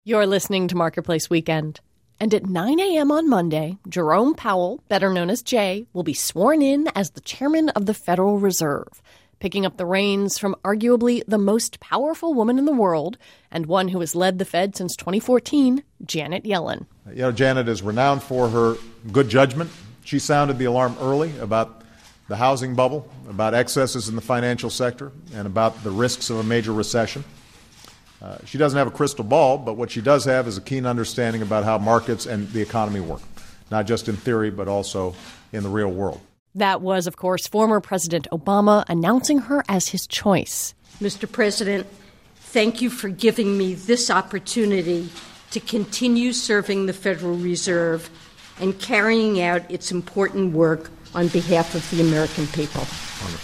You're listening to Marketplace Weekend. And at 9 a.m. on Monday, Jerome Powell, better known as Jay, will be sworn in as the chairman of the Federal Reserve, picking up the reins from arguably the most powerful woman in the world and one who has led the Fed since 2014, Janet Yellen. Janet is renowned for her good judgment. She sounded the alarm early about the housing bubble, about excesses in the financial sector, and about the risks of a major recession. She doesn't have a crystal ball, but what she does have is a keen understanding about how markets and the economy work, not just in theory, but also in the real world. That was, of course, former President Obama announcing her as his choice. Mr. President, thank you for giving me this opportunity to continue serving the Federal Reserve and carrying out its important work on behalf of the American people. Wonderful.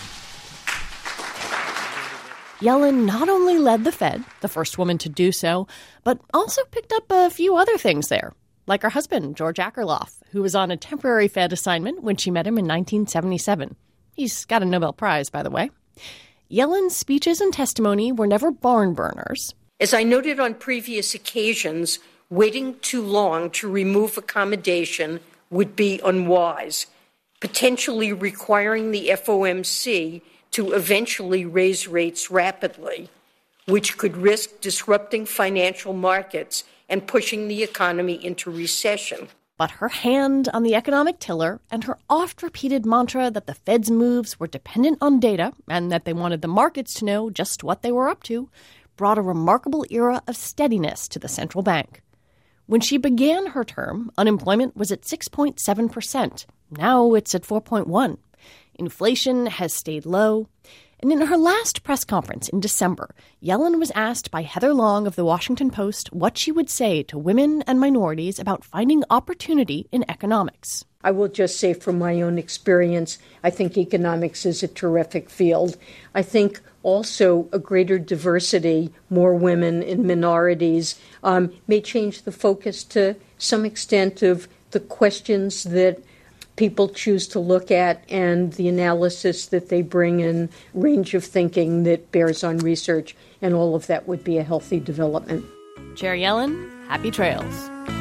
Yellen not only led the Fed, the first woman to do so, but also picked up a few other things there, like her husband, George Akerlof, who was on a temporary Fed assignment when she met him in 1977. He's got a Nobel Prize, by the way. Yellen's speeches and testimony were never barn burners. As I noted on previous occasions, waiting too long to remove accommodation would be unwise, potentially requiring the FOMC to eventually raise rates rapidly, which could risk disrupting financial markets and pushing the economy into recession. But her hand on the economic tiller and her oft-repeated mantra that the Fed's moves were dependent on data and that they wanted the markets to know just what they were up to brought a remarkable era of steadiness to the central bank. When she began her term, unemployment was at 6.7%. Now it's at 4.1%. Inflation has stayed low. And in her last press conference in December, Yellen was asked by Heather Long of The Washington Post what she would say to women and minorities about finding opportunity in economics. I will just say from my own experience, I think economics is a terrific field. I think also a greater diversity, more women and minorities, may change the focus to some extent of the questions that people choose to look at and the analysis that they bring in, range of thinking that bears on research, and all of that would be a healthy development. Chair Yellen, happy trails.